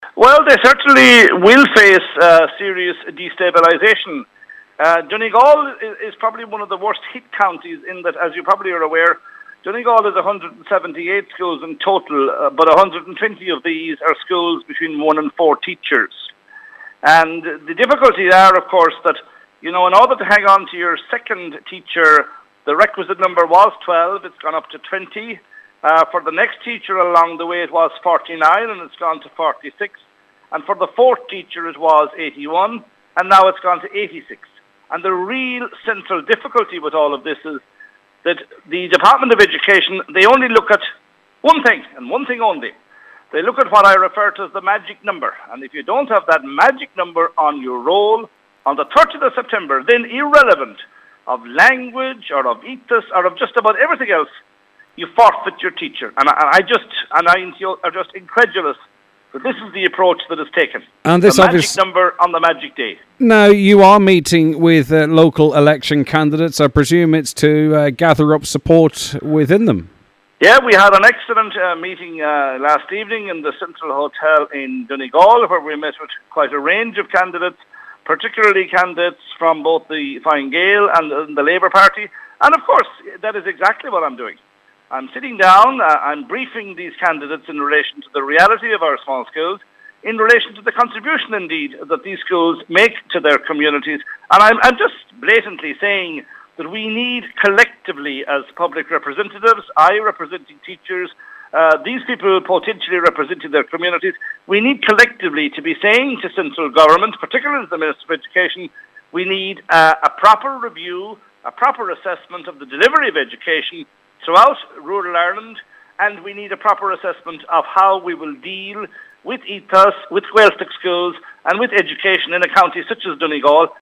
Well, they certainly will face serious destabilisation. Donegal is probably one of the worst hit counties in that, as you probably are aware, Donegal is 178 schools in total, but 120 of these are schools between 1 and 4 teachers. And the difficulties are, of course, that, in order to hang on to your second teacher, the requisite number was 12, it's gone up to 20. For the next teacher along the way, it was 49, and it's gone to 46. And for the fourth teacher, it was 81, and now it's gone to 86. And the real central difficulty with all of this is that the Department of Education, they only look at one thing, and one thing only. They look at what I refer to as the magic number. And if you don't have that magic number on your roll on the 30th of September, then irrelevant of language or of ethos or of just about everything else, you forfeit your teacher. And I'm just incredulous that this is the approach that is taken. And this the magic number on the magic day. Now, you are meeting with local election candidates. I presume it's to gather up support within them. Yeah, we had an excellent meeting last evening in the Central Hotel in Donegal, where we met with quite a range of candidates, particularly candidates from both the Fine Gael and the Labour Party. And of course, that is exactly what I'm doing. I'm sitting down, I'm briefing these candidates in relation to the reality of our small schools, in relation to the contribution, indeed, that these schools make to their communities. And I'm just blatantly saying that we need collectively, as public representatives, I representing teachers, these people potentially representing their communities, we need collectively to be saying to central government, particularly the Minister of Education, we need a proper review, a proper assessment of the delivery of education throughout rural Ireland, and we need a proper assessment of how we will deal with ethos, with Gaeltacht schools, and with education in a county such as Donegal,